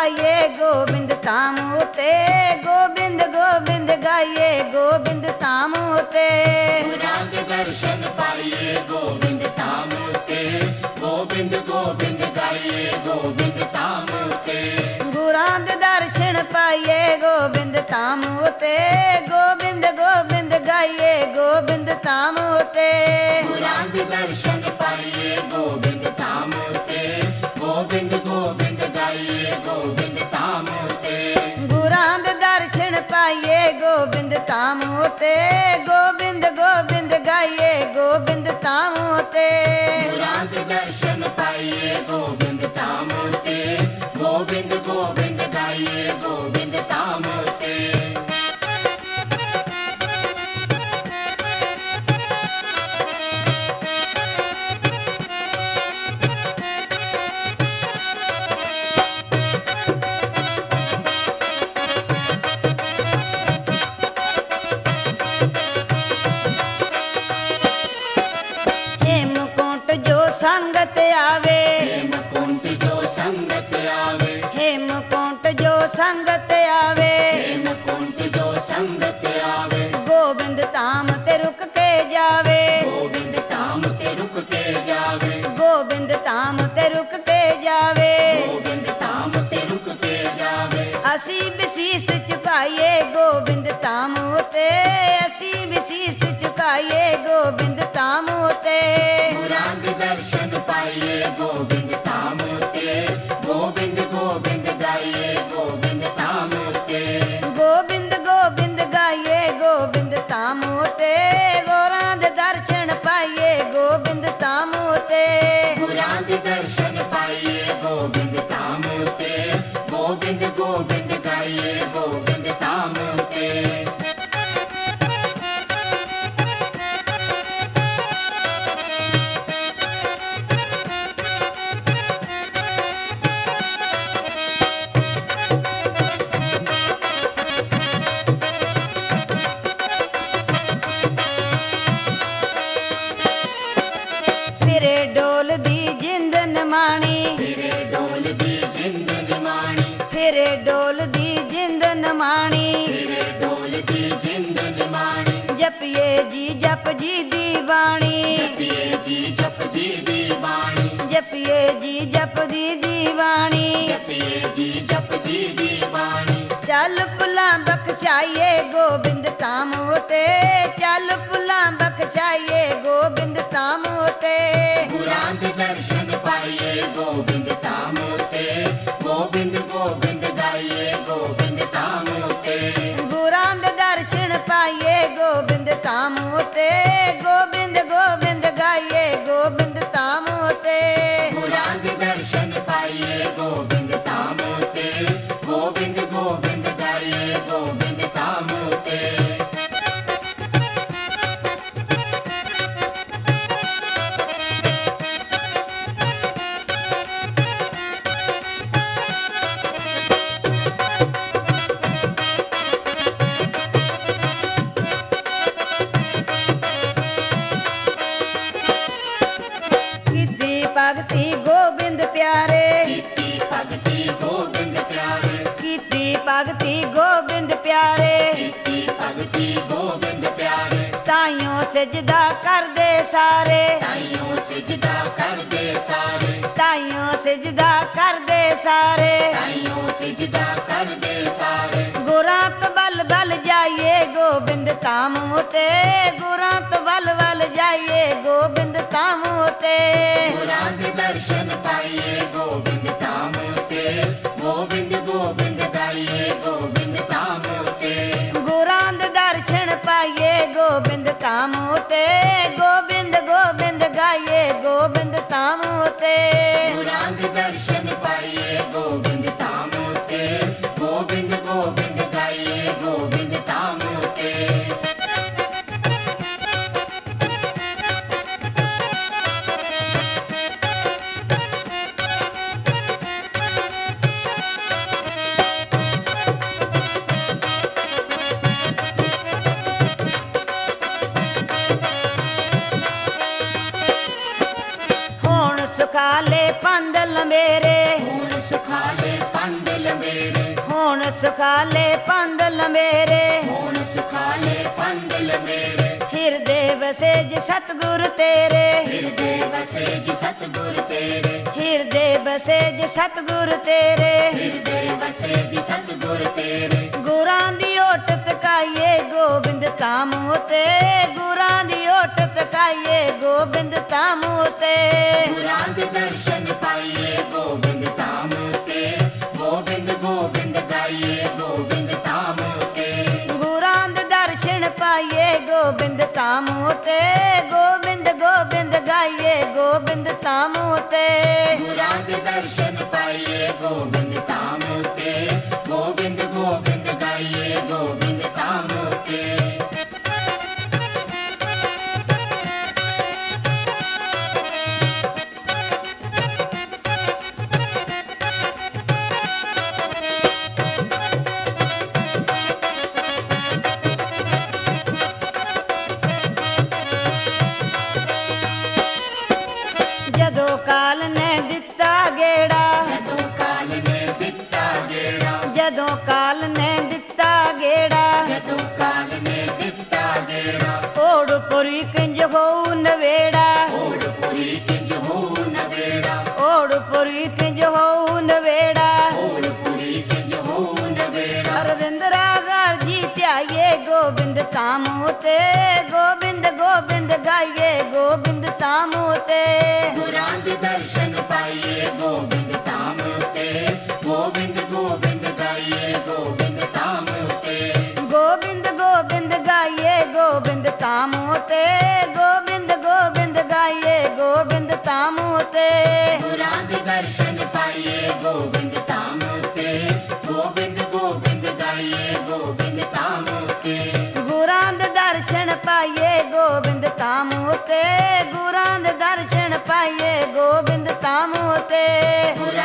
पाइए गोबिंद धाम होते, गोबिंद गोबिंद गाइए गोबिंद धाम होते। गुरां दे दर्शन पाइए गोबिंद धाम होते, गोबिंद गोबिंद गाइए गोबिंद धाम होते। गुरां दे दर्शन पाइए गोबिंद धाम होते, गोबिंद गोबिंद गाइए गोबिंद धाम होते। गुरां दे दर्शन पाइए गोबिंद धाम होते, गोबिंद गोबिंद गाइए गोबिंद धाम होते। गुरां दे दर्शन पाइए गोबिंद धाम होते, गोबिंद गोबिंद गाइए गोबिंद धाम होते। गुरां दे दर्शन पाइए गोबिंद धाम होते, गोबिंद गोबिंद गाइए गोबिंद धाम होते। हेमकुंट जो संगत आवे, हेमकुंट जो संगत आवे, हेमकुंट जो संगत आवे, हेमकुंट जो संगत आवे। गोबिंद धाम ते रुक के जावे, गोबिंद धाम ते रुक के जावे, गोबिंद धाम ते रुक के जावे। गोबिंद धाम ते रुक के जावे। असी विशीष चुकाइए गोबिंद धाम होते, असी विशीष चुकाइए गोबिंद धाम होते। गुरां दे दर्शन पाइए गोबिंद धाम होते, गोबिंद गोबिंद गाइए गोबिंद धाम होते। गोबिंद गोबिंद गाइए गोबिंद धाम होते, गोरां दे दर्शन पाइए गोबिंद धाम होते। गुरां दे दर्शन पाइए गोबिंद धाम होते, गोबिंद गोबिंद गाइए गोबिंद धाम होते। फिरे डोल दी जिंद नमाणी, तेरे डोल दी जिंद निमाणी, फिरे डोल दी जिंद नमाणी। तेरे डोल दी जिंद निमाणी। जपिए जी जप जी दी बाणी, जपिए जी जप जी दी बाणी, जपिए जी जप जी दी बाणी। जपिए जी जप जी दी बाणी। चल पुला बख्शाइए गोबिंद धाम होते, चल पुला बख्शाइए गोबिंद धाम होते। गुरां दे दर्शन पाइए गोबिंद धाम होते, गोबिंद गोबिंद गाइए गोबिंद धाम होते। गुरां दे दर्शन पाइए गोबिंद धाम होते, गोबिंद गोबिंद गाइए गोबिंद धाम होते। गुरां दे दर्शन पाइए गोबिंद धाम होते, गोबिंद गोबिंद गाइए गोबिंद धाम होते। कीती भगति गोबिंद प्यारे, कीती भगति गोबिंद प्यारे, कीती भगति गोबिंद प्यारे। कीती भगति गोबिंद प्यारे। ताइयों सजदा कर दे सारे, ताइयों सिजदा कर दे सारे, ताइयों सजदा कर दे सारे। ताइयों सिजदा कर दे सारे। गुरात बल बल जाइए गोबिंद धाम होते, गुरात बल बल जाइए गोबिंद धाम होते। गुरां दे दर्शन पाइए गोबिंद धाम होते, गोबिंद गोबिंद गाइए गोबिंद धाम होते। गुरां दे दर्शन पाइए गोबिंद धाम होते, गोबिंद गोबिंद गाइए गोबिंद धाम होते। गुरां दे दर्शन पाइए गोबिंद धाम होते, गोबिंद गोबिंद गाइए गोबिंद धाम होते। सुखाले पंद लंबेरे, हुण सुखाले पंद लंबेरे। ਸੁਖਾਲੇ ਪੰਦਲ ਮੇਰੇ ਹੁਣ ਸੁਖਾਲੇ ਪੰਦਲ ਮੇਰੇ ਹਿਰਦੇ ਵਸੇ ਜੀ ਸਤਿਗੁਰ ਤੇਰੇ ਹਿਰਦੇ ਵਸੇ ਜੀ ਸਤਿਗੁਰ ਤੇਰੇ ਹਿਰਦੇ ਵਸੇ ਜੀ ਸਤਿਗੁਰ ਤੇਰੇ ਹਿਰਦੇ ਵਸੇ ਜੀ ਸਤਿਗੁਰ ਤੇਰੇ ਗੁਰਾਂ ਦੀ ਓਟ ਤਕਾਈਏ ਗੋਬਿੰਦ ਧਾਮ ਉਤੇ ਗੁਰਾਂ ਦੀ ਓਟ ਤਕਾਈਏ ਗੋਬਿੰਦ ਧਾਮ ਉਤੇ ਗੁਰਾਂ ਦੇ ਦਰਸ਼ਨ ਪਾਈਏ ਗੋਬਿੰਦ ਧਾਮ ਉਤੇ ਗੋਬਿੰਦ ਗੋਬਿੰਦ ਗਾਈਏ ਗੋਬਿੰਦ ਧਾਮ ਉਤੇ ਗੁਰਾਂ ਦੇ ਦਰਸ਼ਨ ਪਾਈਏ ਗੋਬਿੰਦ ਧਾਮ ਉਤੇ ਗੋਬਿੰਦ ਗੋਬਿੰਦ ਗਾਈਏ ਗੋਬਿੰਦ ਧਾਮ ਉਤੇ ਗੁਰਾਂ ਦੇ ਦਰਸ਼ਨ ਪਾਈਏ ਗੋਬਿੰਦ ਧਾਮ ਉਤੇ ਗੋਬਿੰਦ ਗੋਬਿੰਦ ਗਾਈਏ ਗੋਬਿੰਦ ਧਾਮ ਉਤੇ ਜਦੋਂ ਕਾਲ ਨੇ ਦਿੱਤਾ ਗੇੜਾ ਜਦੋਂ ਕਾਲ ਨੇ ਦਿੱਤਾ ਗੇੜਾ ਜਦੋਂ ਕਾਲ ਨੇ ਦਿੱਤਾ ਗੇੜਾ ਜਦੋਂ ਕਾਲ ਨੇ ਦਿੱਤਾ ਗੇੜਾ ਓੜ ਪੁਰੀ ਕਿੰਜ ਹੋਊ ਨਵੇੜਾ ਓੜ ਪੁਰੀ ਕਿੰਜ ਹੋ ਨਵੇੜਾ ਓੜ ਪੁਰੀ ਕਿੰਜ ਹੋਊ ਨਵੇੜਾ ਓੜ ਪੁਰੀ ਕਿੰਜ ਹੋ ਨਵੇੜਾ ਅਰਵਿੰਦਰਾ ਗਰ ਜੀ ਧਿਆਈਏ ਗੋਬਿੰਦ ਧਾਮ ਉਤੇ ਗੋਬਿੰਦ ਗੋਬਿੰਦ ਗਾਈਏ ਗੋਬਿੰਦ ਧਾਮ ਉਤੇ ਗੁਰਾਂ ਦੇ ਦਰਸ਼ਨ ਪਾਈਏ ਗੋਬਿੰਦ ਧਾਮ ਉਤੇ ਗੋਬਿੰਦ ਗੋਬਿੰਦ ਗਾਈਏ ਗੋਬਿੰਦ ਧਾਮ ਉਤੇ ਗੋਬਿੰਦ ਗੋਬਿੰਦ ਗਾਈਏ ਗੋਬਿੰਦ ਧਾਮ ਉਤੇ ਗੋਬਿੰਦ ਗੋਬਿੰਦ ਗਾਈਏ ਗੋਬਿੰਦ ਧਾਮ ਉਤੇ ਗੁਰਾਂ ਦੇ ਦਰਸ਼ਨ ਪਾਈਏ ਗੋਬਿੰਦ ਧਾਮ ਉਤੇ ਗੋਬਿੰਦ ਗੋਬਿੰਦ ਗਾਈਏ ਗੋਬਿੰਦ ਧਾਮ ਉਤੇ ਗੁਰਾਂ ਦੇ ਦਰਸ਼ਨ ਪਾਈਏ ਗੋਬਿੰਦ ਧਾਮ ਉਤੇ ਗੁਰਾਂ ਦੇ ਦਰਸ਼ਨ ਪਾਈਏ ਗੋਬਿੰਦ ਧਾਮ ਉਤੇ ਗੁਰਾਂ